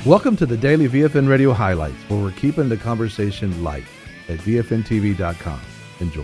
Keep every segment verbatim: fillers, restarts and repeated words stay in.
Welcome to the Daily V F N Radio Highlights, where we're keeping the conversation light at V F N T V dot com. Enjoy.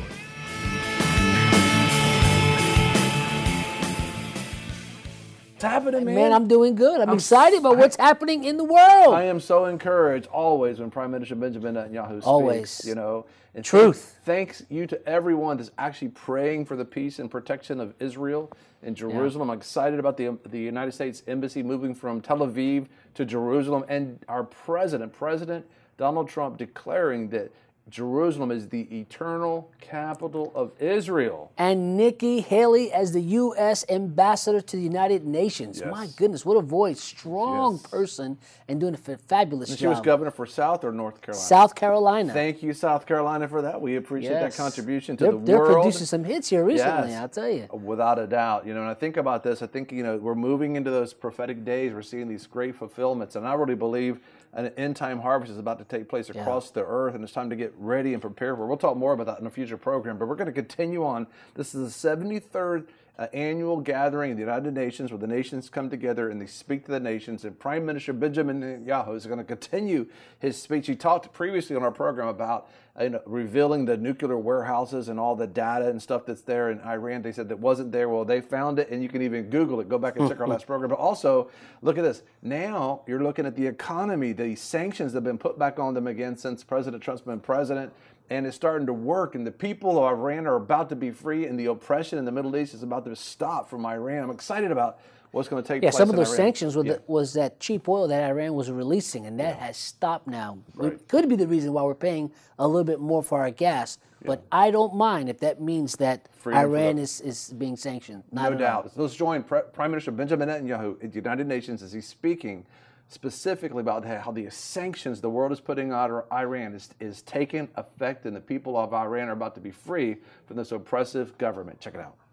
What's happening, man? Man, I'm doing good. I'm, I'm excited about I, what's happening in the world. I am so encouraged always when Prime Minister Benjamin Netanyahu speaks. Always. You know, and Truth. Thanks you to everyone that's actually praying for the peace and protection of Israel and Jerusalem. Yeah. I'm excited about the the United States Embassy moving from Tel Aviv to Jerusalem, and our president, President Donald Trump, declaring that Jerusalem is the eternal capital of Israel. And Nikki Haley as the U S ambassador to the United Nations. Yes. My goodness, what a voice. Strong yes. person and doing a fabulous and job. She was governor for South or North Carolina? South Carolina. Thank you, South Carolina, for that. We appreciate yes. that contribution to they're, the they're world. They're producing some hits here recently, yes. I'll tell you. Without a doubt. You know, and I think about this, I think, you know, we're moving into those prophetic days. We're seeing these great fulfillments. And I really believe an end-time harvest is about to take place across yeah. the earth, and it's time to get ready and prepare for it. We'll talk more about that in a future program, but we're going to continue on. This is the seventy-third uh, annual gathering of the United Nations, where the nations come together and they speak to the nations, and Prime Minister Benjamin Netanyahu is going to continue his speech. He talked previously on our program about uh, you know, revealing the nuclear warehouses and all the data and stuff that's there in Iran. They said that wasn't there. Well, they found it, and you can even Google it. Go back and check our last program. But also, look at this. Now you're looking at the economy, the sanctions that have been put back on them again since President Trump's been president, and it's starting to work, and the people of Iran are about to be free, and the oppression in the Middle East is about to stop from Iran. I'm excited about what's going to take yeah, place. Yeah, some of in those Iran. sanctions were yeah. the, was that cheap oil that Iran was releasing, and that yeah. has stopped now. Right. It could be the reason why we're paying a little bit more for our gas, yeah. but I don't mind if that means that Freedom Iran is, is being sanctioned. Not no doubt. So let's join Pre- Prime Minister Benjamin Netanyahu at the United Nations as he's speaking specifically about how the sanctions the world is putting on Iran is, is taking effect, and the people of Iran are about to be free from this oppressive government. Check it out.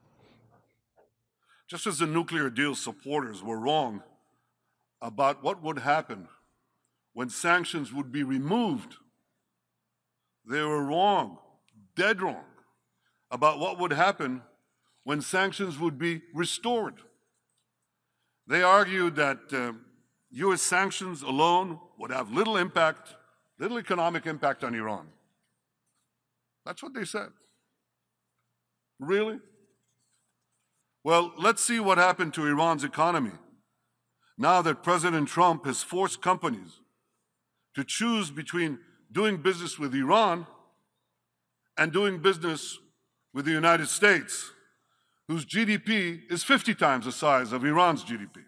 Just as the nuclear deal supporters were wrong about what would happen when sanctions would be removed, they were wrong, dead wrong, about what would happen when sanctions would be restored. They argued that uh, U S sanctions alone would have little impact, little economic impact on Iran. That's what they said. Really? Well, let's see what happened to Iran's economy now that President Trump has forced companies to choose between doing business with Iran and doing business with the United States, whose G D P is fifty times the size of Iran's G D P.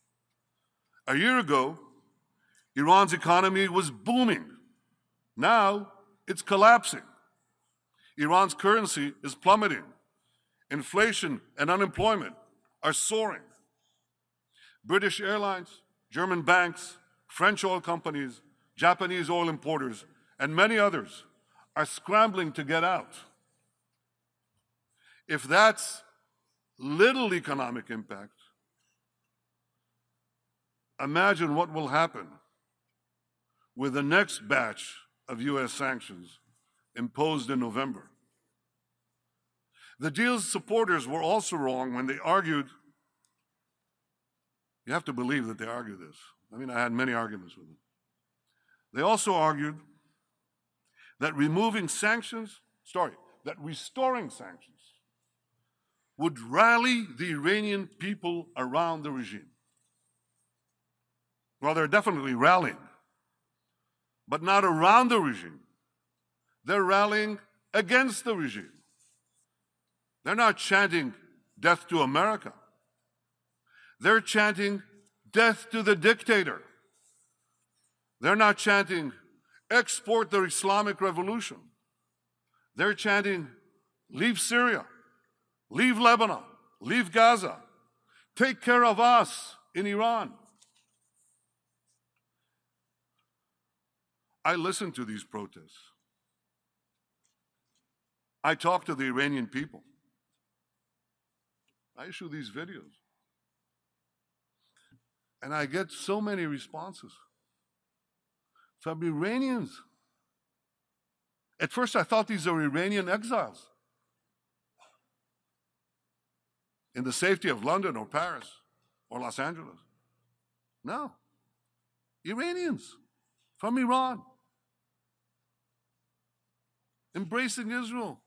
A year ago, Iran's economy was booming. Now it's collapsing. Iran's currency is plummeting. Inflation and unemployment are soaring. British Airlines, German banks, French oil companies, Japanese oil importers, and many others are scrambling to get out. If that's little economic impact, imagine what will happen with the next batch of U S sanctions imposed in November. The deal's supporters were also wrong when they argued, you have to believe that they argued this. I mean, I had many arguments with them. They also argued that removing sanctions, sorry, that restoring sanctions would rally the Iranian people around the regime. Well, they're definitely rallying, but not around the regime. They're rallying against the regime. They're not chanting death to America. They're chanting death to the dictator. They're not chanting export the Islamic revolution. They're chanting leave Syria, leave Lebanon, leave Gaza, take care of us in Iran. I listen to these protests. I talk to the Iranian people. I issue these videos. And I get so many responses from Iranians. At first I thought these are Iranian exiles in the safety of London or Paris or Los Angeles. No. Iranians from Iran, embracing Israel,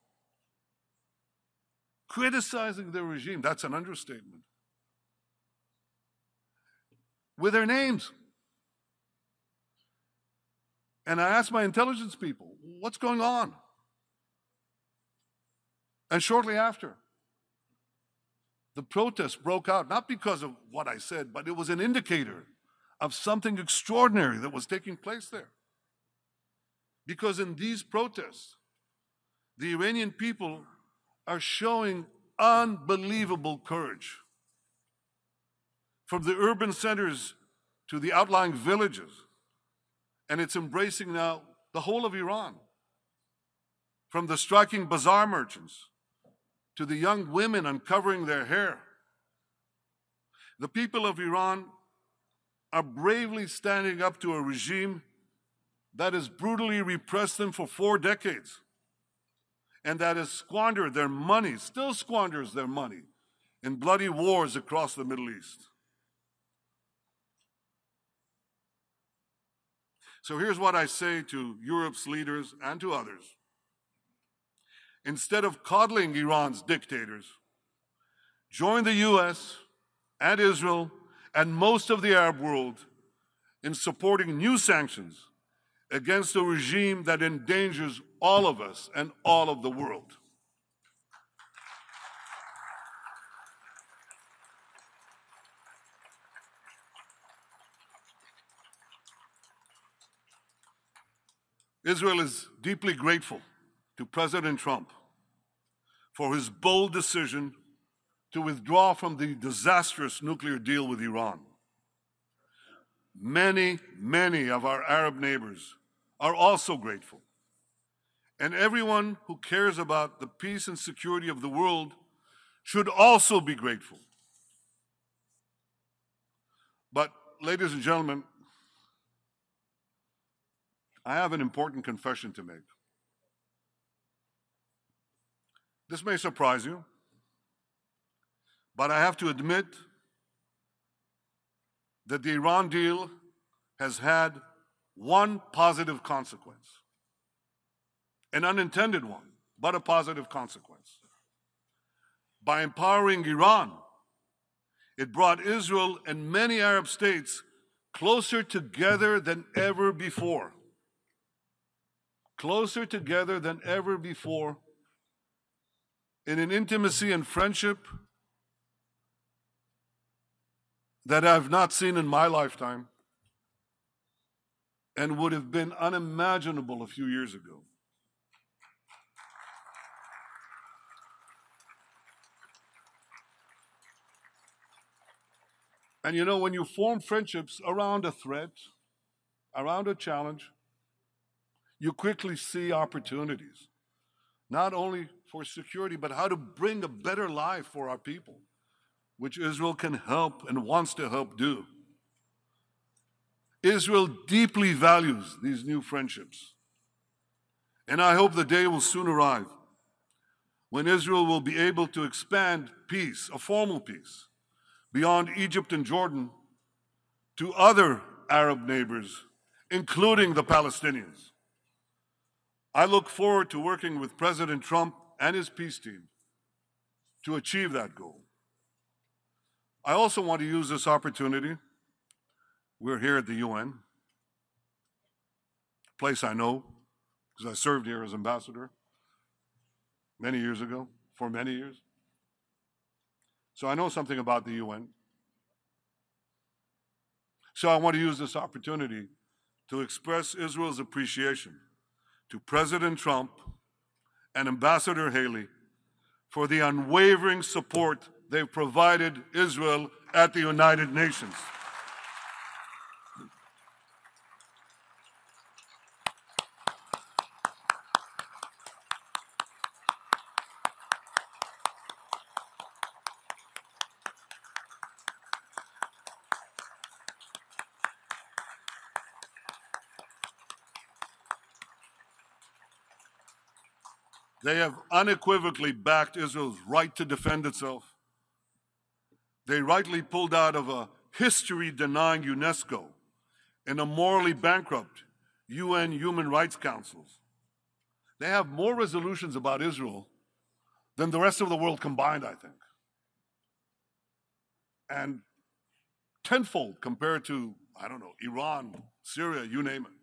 criticizing the regime. That's an understatement. With their names. And I asked my intelligence people, what's going on? And shortly after, the protests broke out, not because of what I said, but it was an indicator of something extraordinary that was taking place there. Because in these protests, the Iranian people are showing unbelievable courage. From the urban centers to the outlying villages, and it's embracing now the whole of Iran. From the striking bazaar merchants to the young women uncovering their hair. The people of Iran are bravely standing up to a regime that has brutally repressed them for four decades and that has squandered their money, still squanders their money, in bloody wars across the Middle East. So here's what I say to Europe's leaders and to others. Instead of coddling Iran's dictators, join the U S and Israel and most of the Arab world in supporting new sanctions against a regime that endangers all of us and all of the world. Israel is deeply grateful to President Trump for his bold decision to withdraw from the disastrous nuclear deal with Iran. Many, many of our Arab neighbors are also grateful. And everyone who cares about the peace and security of the world should also be grateful. But, ladies and gentlemen, I have an important confession to make. This may surprise you, but I have to admit that the Iran deal has had one positive consequence, an unintended one, but a positive consequence. By empowering Iran, it brought Israel and many Arab states closer together than ever before. Closer together than ever before in an intimacy and friendship that I've not seen in my lifetime and would have been unimaginable a few years ago. And you know, when you form friendships around a threat, around a challenge, you quickly see opportunities, not only for security, but how to bring a better life for our people, which Israel can help and wants to help do. Israel deeply values these new friendships. And I hope the day will soon arrive when Israel will be able to expand peace, a formal peace, beyond Egypt and Jordan to other Arab neighbors, including the Palestinians. I look forward to working with President Trump and his peace team to achieve that goal. I also want to use this opportunity. We're here at the U N, a place I know because I served here as ambassador many years ago, for many years. So I know something about the U N. So I want to use this opportunity to express Israel's appreciation to President Trump and Ambassador Haley for the unwavering support they've provided Israel at the United Nations. They have unequivocally backed Israel's right to defend itself. They rightly pulled out of a history-denying UNESCO and a morally bankrupt U N Human Rights Councils. They have more resolutions about Israel than the rest of the world combined, I think. And tenfold compared to, I don't know, Iran, Syria, you name it.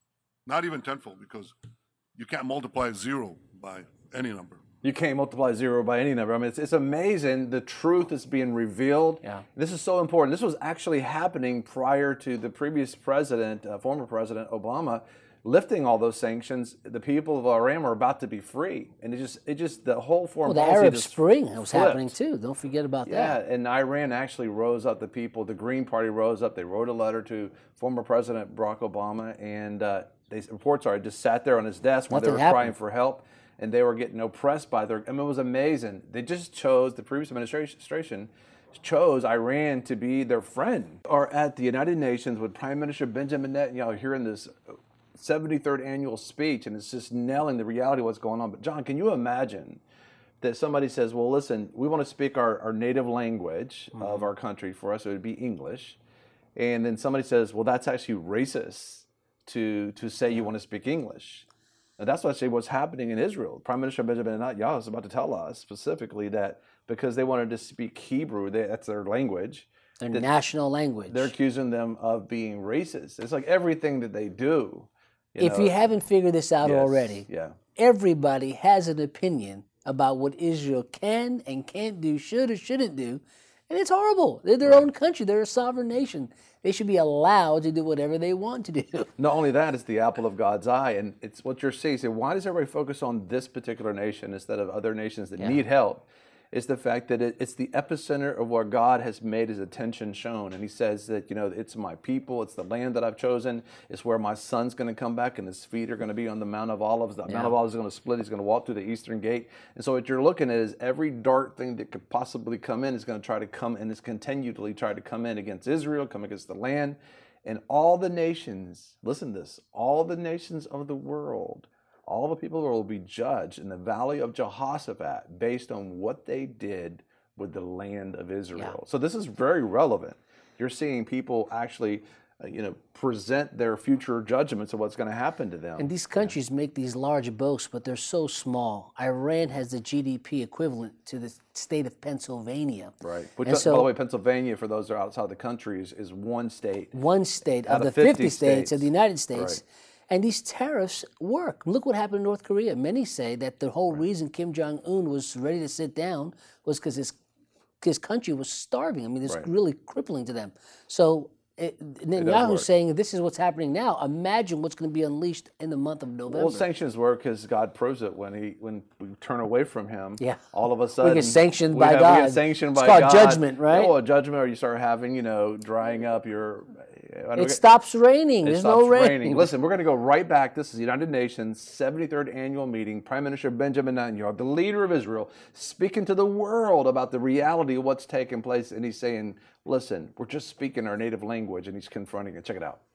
Not even tenfold, because you can't multiply zero by any number. You can't multiply zero by any number. I mean, it's, it's amazing the truth is being revealed. Yeah. This is so important. This was actually happening prior to the previous president, uh, former President Obama, lifting all those sanctions. The people of Iran were about to be free, and it just, it just, the whole foreign well, the policy Arab just Spring was flipped. happening too. Don't forget about Yeah, that. and Iran actually rose up. The people, the Green Party rose up. They wrote a letter to former President Barack Obama, and uh, they reports are just sat there on his desk when Nothing they were happened. crying for help, and they were getting oppressed by their. I mean, it was amazing. They just chose the previous administration chose Iran to be their friend. Or at the United Nations with Prime Minister Benjamin Netanyahu hearing this seventy-third annual speech, and it's just nailing the reality of what's going on. But John, can you imagine that somebody says, well, listen, we want to speak our, our native language mm-hmm. of our country. For us, it would be English. And then somebody says, well, that's actually racist to, to say you want to speak English. And that's actually what's happening in Israel. Prime Minister Benjamin Netanyahu is about to tell us specifically that because they wanted to speak Hebrew, they, that's their language. Their national language. They're accusing them of being racist. It's like everything that they do. You if know, you haven't figured this out yes, already, yeah. everybody has an opinion about what Israel can and can't do, should or shouldn't do, and it's horrible. They're their right. own country. They're a sovereign nation. They should be allowed to do whatever they want to do. Not only that, it's the apple of God's eye, and it's what you're seeing. So why does everybody focus on this particular nation instead of other nations that yeah. need help? Is the fact that it, it's the epicenter of where God has made his attention shown. And he says that, you know, it's my people, it's the land that I've chosen, it's where my son's going to come back and his feet are going to be on the Mount of Olives. The yeah. Mount of Olives is going to split, he's going to walk through the eastern gate. And so what you're looking at is every dark thing that could possibly come in is going to try to come and is continually try to come in against Israel, come against the land. And all the nations, listen to this, all the nations of the world, all the people will be judged in the valley of Jehoshaphat based on what they did with the land of Israel. Yeah. So this is very relevant. You're seeing people actually, uh, you know, present their future judgments of what's going to happen to them. And these countries yeah. make these large boasts, but they're so small. Iran has the G D P equivalent to the state of Pennsylvania. Right. Which, so, by the way, Pennsylvania, for those that are outside the country, is, is one state. One state of the fifty, fifty states, states of the United States. Right. And these tariffs work. Look what happened in North Korea. Many say that the whole right. reason Kim Jong-un was ready to sit down was because his his country was starving. I mean, it's right. really crippling to them. So it, Netanyahu's saying this is what's happening now. Imagine what's going to be unleashed in the month of November. Well, sanctions work because God proves it. When he when we turn away from Him, yeah. all of a sudden we get sanctioned we by have, God. We get sanctioned it's by called God. judgment, right? Oh, a judgment, or you start having, you know, drying up your. It get, stops raining. It There's stops no rain. Raining. Listen, we're going to go right back. This is the United Nations seventy-third annual meeting. Prime Minister Benjamin Netanyahu, the leader of Israel, speaking to the world about the reality of what's taking place. And he's saying, listen, we're just speaking our native language. And he's confronting it. Check it out.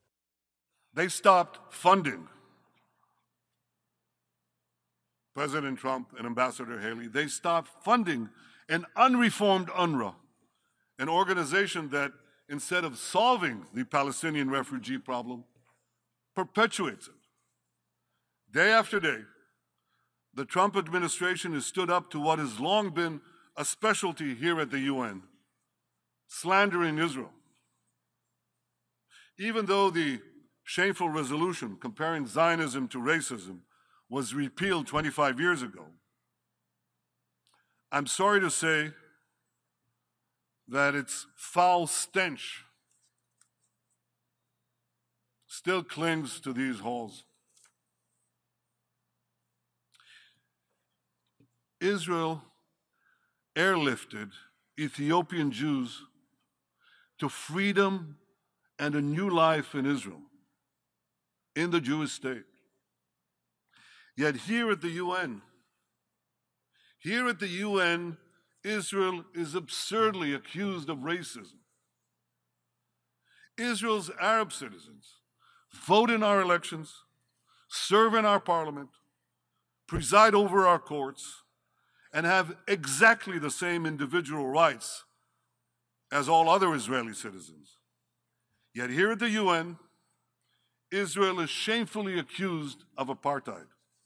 They stopped funding President Trump and Ambassador Haley. They stopped funding an unreformed UNRWA, an organization that, instead of solving the Palestinian refugee problem, perpetuates it. Day after day, the Trump administration has stood up to what has long been a specialty here at the U N, slandering Israel. Even though the shameful resolution comparing Zionism to racism was repealed twenty-five years ago, I'm sorry to say that its foul stench still clings to these halls. Israel airlifted Ethiopian Jews to freedom and a new life in Israel, in the Jewish state. Yet here at the U N, here at the U N, Israel is absurdly accused of racism. Israel's Arab citizens vote in our elections, serve in our parliament, preside over our courts, and have exactly the same individual rights as all other Israeli citizens. Yet here at the U N, Israel is shamefully accused of apartheid.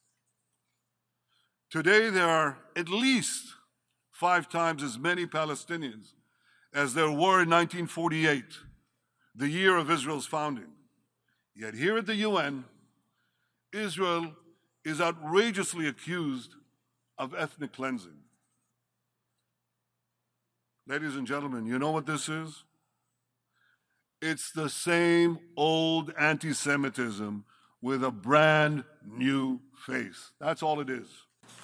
Today, there are at least five times as many Palestinians as there were in nineteen forty-eight, the year of Israel's founding. Yet here at the U N, Israel is outrageously accused of ethnic cleansing. Ladies and gentlemen, you know what this is? It's the same old anti-Semitism with a brand new face. That's all it is.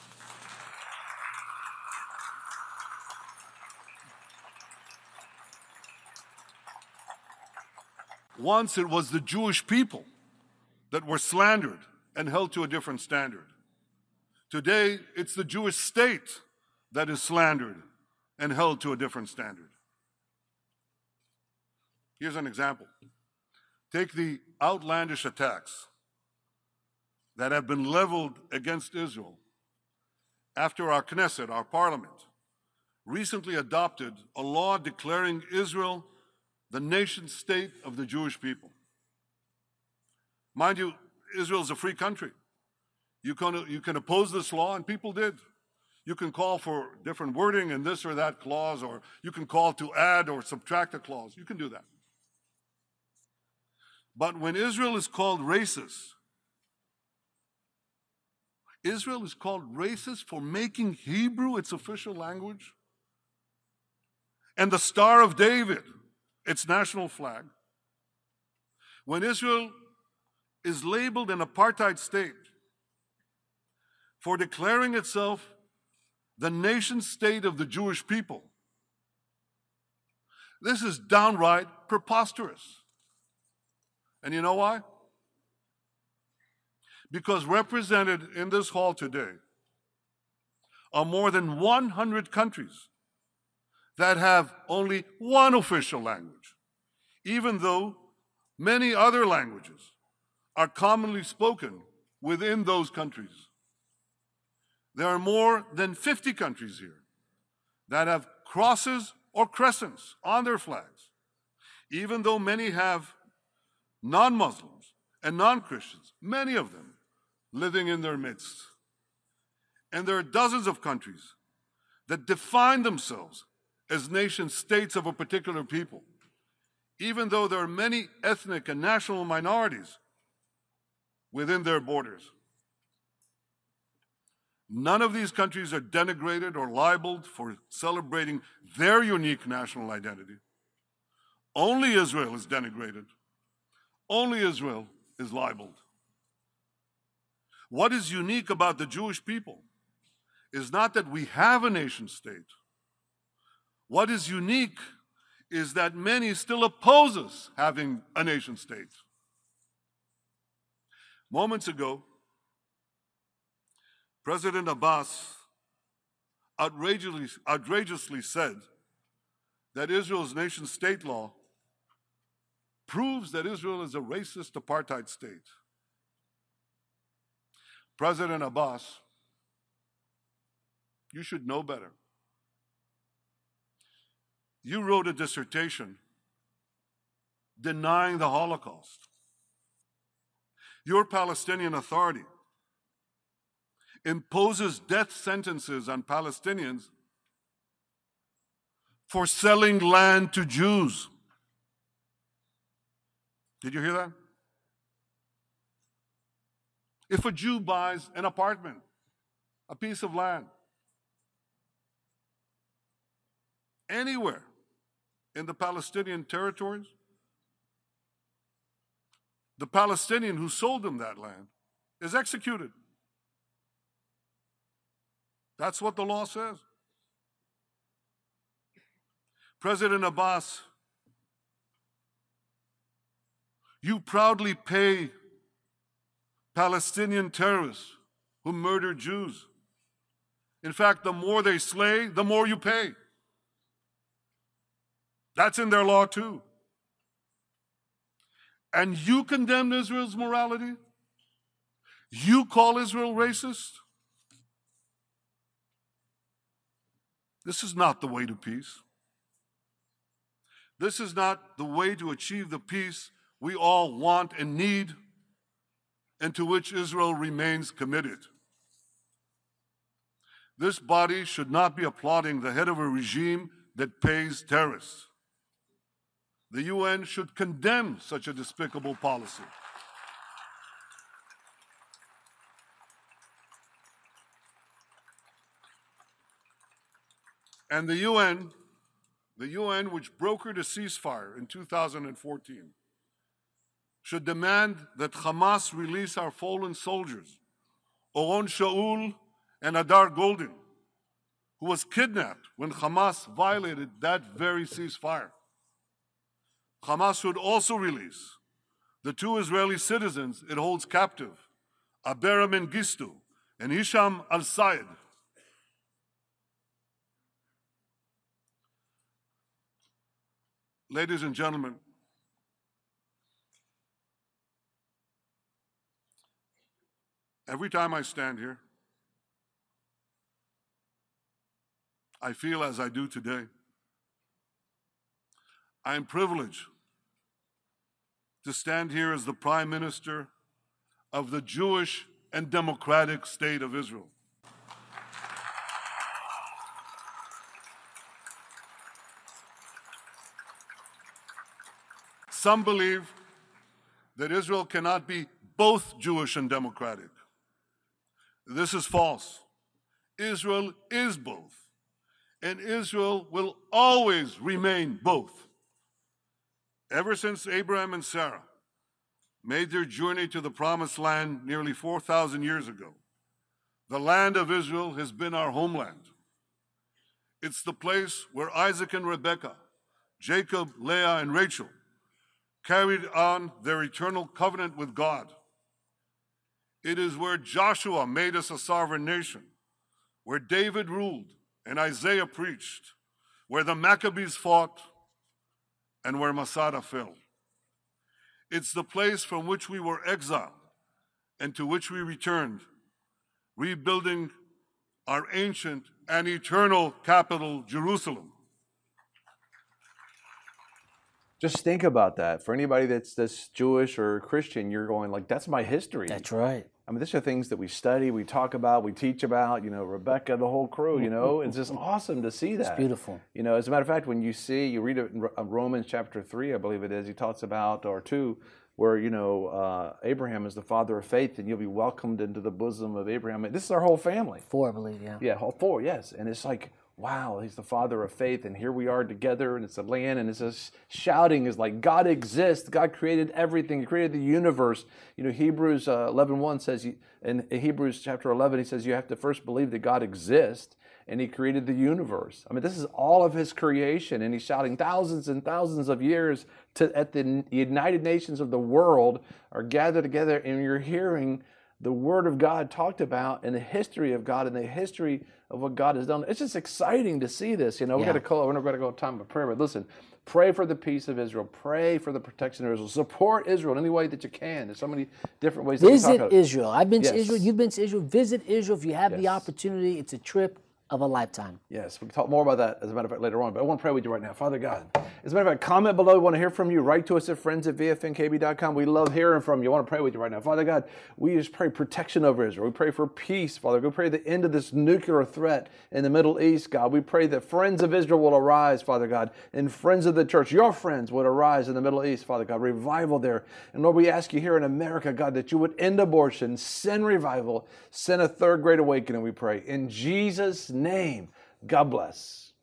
Once it was the Jewish people that were slandered and held to a different standard. Today, it's the Jewish state that is slandered and held to a different standard. Here's an example. Take the outlandish attacks that have been leveled against Israel after our Knesset, our parliament, recently adopted a law declaring Israel the nation state of the Jewish people. Mind you, Israel is a free country. You can, you can oppose this law, and people did. You can call for different wording in this or that clause, or you can call to add or subtract a clause. You can do that. But when Israel is called racist, Israel is called racist for making Hebrew its official language, and the Star of David its national flag. When Israel is labeled an apartheid state for declaring itself the nation state of the Jewish people, this is downright preposterous. And you know why? Because represented in this hall today are more than one hundred countries that have only one official language, even though many other languages are commonly spoken within those countries. There are more than fifty countries here that have crosses or crescents on their flags, even though many have non-Muslims and non-Christians, many of them living in their midst. And there are dozens of countries that define themselves as nation states of a particular people, even though there are many ethnic and national minorities within their borders. None of these countries are denigrated or libeled for celebrating their unique national identity. Only Israel is denigrated. Only Israel is libeled. What is unique about the Jewish people is not that we have a nation state. What is unique is that many still oppose us having a nation state. Moments ago, President Abbas outrageously, outrageously said that Israel's nation state law proves that Israel is a racist apartheid state. President Abbas, you should know better. You wrote a dissertation denying the Holocaust. Your Palestinian Authority imposes death sentences on Palestinians for selling land to Jews. Did you hear that? If a Jew buys an apartment, a piece of land, anywhere in the Palestinian territories, the Palestinian who sold him that land is executed. That's what the law says. President Abbas, you proudly pay Palestinian terrorists who murder Jews. In fact, the more they slay, the more you pay. That's in their law too. And you condemn Israel's morality? You call Israel racist? This is not the way to peace. This is not the way to achieve the peace we all want and need, and to which Israel remains committed. This body should not be applauding the head of a regime that pays terrorists. The U N should condemn such a despicable policy. And the U N, the U N which brokered a ceasefire in two thousand fourteen, should demand that Hamas release our fallen soldiers, Oron Shaul and Adar Golden, who was kidnapped when Hamas violated that very ceasefire. Hamas should also release the two Israeli citizens it holds captive, Abera Mengistu and Hisham al-Sayed. Ladies and gentlemen, every time I stand here, I feel as I do today. I am privileged to stand here as the Prime Minister of the Jewish and democratic state of Israel. Some believe that Israel cannot be both Jewish and democratic. This is false. Israel is both, and Israel will always remain both. Ever since Abraham and Sarah made their journey to the Promised Land nearly four thousand years ago, the land of Israel has been our homeland. It's the place where Isaac and Rebekah, Jacob, Leah, and Rachel carried on their eternal covenant with God. It is where Joshua made us a sovereign nation, where David ruled and Isaiah preached, where the Maccabees fought, and where Masada fell. It's the place from which we were exiled and to which we returned, rebuilding our ancient and eternal capital, Jerusalem. Just think about that. For anybody that's that's Jewish or Christian, you're going like, that's my history. That's right. I mean, these are things that we study, we talk about, we teach about, you know, Rebecca, the whole crew, you know. It's just awesome to see that. It's beautiful. You know, as a matter of fact, when you see, you read it in Romans chapter three, I believe it is, he talks about, or two, where, you know, uh, Abraham is the father of faith, and you'll be welcomed into the bosom of Abraham. This is our whole family. Four, I believe, yeah. Yeah, whole four, yes. And it's like, wow, he's the father of faith, and here we are together, and it's a land, and it's just shouting is like, God exists. God created everything. He created the universe. You know, Hebrews uh, eleven one says, in Hebrews chapter eleven, he says you have to first believe that God exists, and he created the universe. I mean, this is all of his creation, and he's shouting thousands and thousands of years to at the United Nations of the world are gathered together, and you're hearing the Word of God talked about and the history of God and the history of what God has done. It's just exciting to see this. You know, yeah. we got to call. We're not going to go time of prayer, but listen, pray for the peace of Israel. Pray for the protection of Israel. Support Israel in any way that you can. There's so many different ways. Visit that Israel. I've been yes. to Israel. You've been to Israel. Visit Israel if you have yes. the opportunity. It's a trip of a lifetime. Yes, we can talk more about that, as a matter of fact, later on. But I want to pray with you right now. Father God, as a matter of fact, comment below. We want to hear from you. Write to us at friends at V F N K B dot com. We love hearing from you. I want to pray with you right now. Father God, we just pray protection over Israel. We pray for peace, Father. We pray the end of this nuclear threat in the Middle East, God. We pray that friends of Israel will arise, Father God, and friends of the church, your friends, would arise in the Middle East, Father God. Revival there. And Lord, we ask you here in America, God, that you would end abortion, send revival, send a third great awakening, we pray. In Jesus' name. God bless.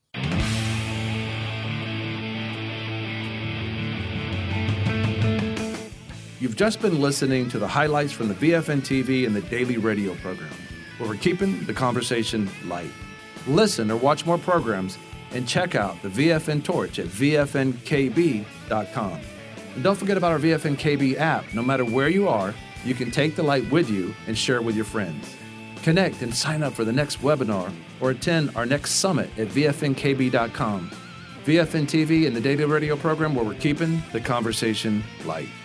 You've just been listening to the highlights from the V F N T V and the daily radio program, where we're keeping the conversation light. Listen or watch more programs and check out the V F N Torch at V F N K B dot com. And don't forget about our V F N K B app. No matter where you are, you can take the light with you and share it with your friends. Connect and sign up for the next webinar or attend our next summit at V F N K B dot com. V F N T V and the daily radio program where we're keeping the conversation light.